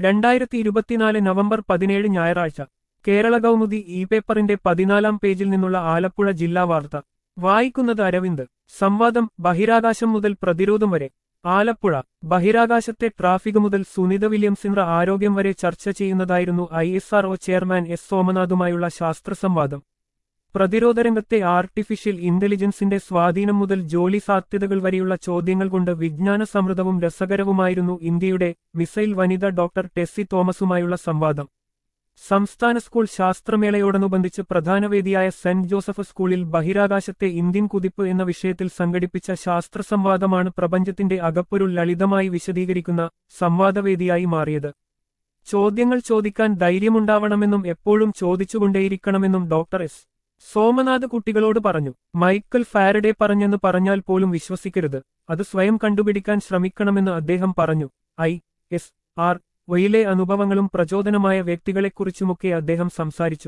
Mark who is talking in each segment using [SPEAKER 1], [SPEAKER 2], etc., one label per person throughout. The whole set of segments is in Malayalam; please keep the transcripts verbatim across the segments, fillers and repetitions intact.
[SPEAKER 1] രണ്ടായിരത്തി ഇരുപത്തിനാല് നവംബർ പതിനേഴ് ഞായറാഴ്ച കേരള കൗമുദി ഇ പേപ്പറിന്റെ പതിനാലാം പേജിൽ നിന്നുള്ള ആലപ്പുഴ ജില്ലാ വാർത്ത വായിക്കുന്നത് അരവിന്ദ്. സംവാദം ബഹിരാകാശം മുതൽ പ്രതിരോധം വരെ. ആലപ്പുഴ ബഹിരാകാശത്തെ ട്രാഫിക് മുതൽ സുനിത വില്യംസിന്റെ ആരോഗ്യം വരെ ചർച്ച ചെയ്യുന്നതായിരുന്നു I S R O chairman S സോമനാഥുമായുള്ള ശാസ്ത്ര സംവാദം. പ്രതിരോധരംഗത്തെ ആർട്ടിഫിഷ്യൽ ഇന്റലിജൻസിന്റെ സ്വാധീനം മുതൽ ജോലി സാധ്യതകൾ വരെയുള്ള ചോദ്യങ്ങൾ കൊണ്ട് വിജ്ഞാന സമൃദ്ധവും രസകരവുമായിരുന്നു ഇന്ത്യയുടെ മിസൈൽ വനിത ഡോക്ടർ ടെസ്സി തോമസുമായുള്ള സംവാദം. സംസ്ഥാന സ്കൂൾ ശാസ്ത്രമേളയോടനുബന്ധിച്ച് പ്രധാനവേദിയായ സെന്റ് ജോസഫ് സ്കൂളിൽ ബഹിരാകാശത്തെ ഇന്ത്യൻ കുതിപ്പ് എന്ന വിഷയത്തിൽ സംഘടിപ്പിച്ച ശാസ്ത്ര സംവാദമാണ് പ്രപഞ്ചത്തിന്റെ അകപ്പൊരുൾ ലളിതമായി വിശദീകരിക്കുന്ന സംവാദവേദിയായി മാറിയത്. ചോദ്യങ്ങൾ ചോദിക്കാൻ ധൈര്യമുണ്ടാവണമെന്നും എപ്പോഴും ചോദിച്ചുകൊണ്ടേയിരിക്കണമെന്നും ഡോക്ടർ എസ് സോമനാഥ് കുട്ടികളോട് പറഞ്ഞു. മൈക്കൽ ഫാരഡെ പറഞ്ഞെന്ന് പറഞ്ഞാൽ പോലും വിശ്വസിക്കരുത്, അത് സ്വയം കണ്ടുപിടിക്കാൻ ശ്രമിക്കണമെന്ന് അദ്ദേഹം പറഞ്ഞു. ഐ എസ് ആർ ഒയിലെ അനുഭവങ്ങളും പ്രചോദനമായ വ്യക്തികളെക്കുറിച്ചുമൊക്കെ അദ്ദേഹം സംസാരിച്ചു.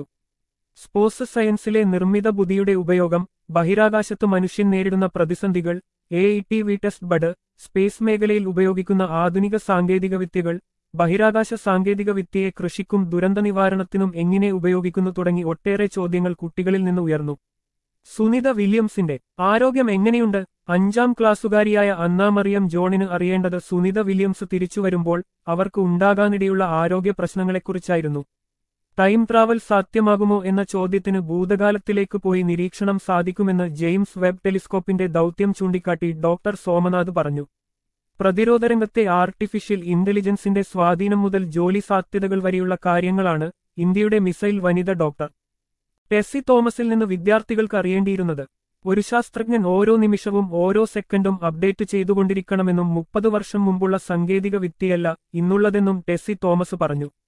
[SPEAKER 1] സ്പേസ് സയൻസിലെ നിർമ്മിത ബുദ്ധിയുടെ ഉപയോഗം, ബഹിരാകാശത്ത് മനുഷ്യൻ നേരിടുന്ന പ്രതിസന്ധികൾ, A I T V test bud, space മേഖലയിൽ ഉപയോഗിക്കുന്ന ആധുനിക സാങ്കേതികവിദ്യകൾ, ബഹിരാകാശ സാങ്കേതികവിദ്യയെ കൃഷിക്കും ദുരന്ത നിവാരണത്തിനും എങ്ങനെ ഉപയോഗിക്കുന്നു തുടങ്ങി ഒട്ടേറെ ചോദ്യങ്ങൾ കുട്ടികളിൽ നിന്ന് ഉയർന്നു. സുനിത വില്യംസിന്റെ ആരോഗ്യം എങ്ങനെയുണ്ട്? അഞ്ചാം ക്ലാസ്സുകാരിയായ അന്ന മറിയം ജോണിന് അറിയേണ്ടത് സുനിത വില്യംസ് തിരിച്ചുവരുമ്പോൾ അവർക്ക് ഉണ്ടാകാനിടയുള്ള ആരോഗ്യ പ്രശ്നങ്ങളെക്കുറിച്ചായിരുന്നു. ടൈം ട്രാവൽ സാധ്യമാകുമോ എന്ന ചോദ്യത്തിന് ഭൂതകാലത്തിലേക്ക് പോയി നിരീക്ഷണം സാധിക്കുമെന്ന് ജെയിംസ് വെബ് ടെലിസ്കോപ്പിന്റെ ദൗത്യം ചൂണ്ടിക്കാട്ടി ഡോക്ടർ സോമനാഥ് പറഞ്ഞു. പ്രതിരോധരംഗത്തെ ആർട്ടിഫിഷ്യൽ ഇന്റലിജൻസിന്റെ സ്വാധീനം മുതൽ ജോലി സാധ്യതകൾ വരെയുള്ള കാര്യങ്ങളാണ് ഇന്ത്യയുടെ മിസൈൽ വനിത ഡോക്ടർ ടെസ്സി തോമസിൽ നിന്ന് വിദ്യാർത്ഥികൾക്ക് അറിയേണ്ടിയിരുന്നത്. ഒരു ശാസ്ത്രജ്ഞൻ ഓരോ നിമിഷവും ഓരോ സെക്കൻഡും അപ്ഡേറ്റ് ചെയ്തുകൊണ്ടിരിക്കണമെന്നും മുപ്പത് വർഷം മുമ്പുള്ള സാങ്കേതിക വിദ്യയല്ല ഇന്നുള്ളതെന്നും ടെസ്സി തോമസ് പറഞ്ഞു.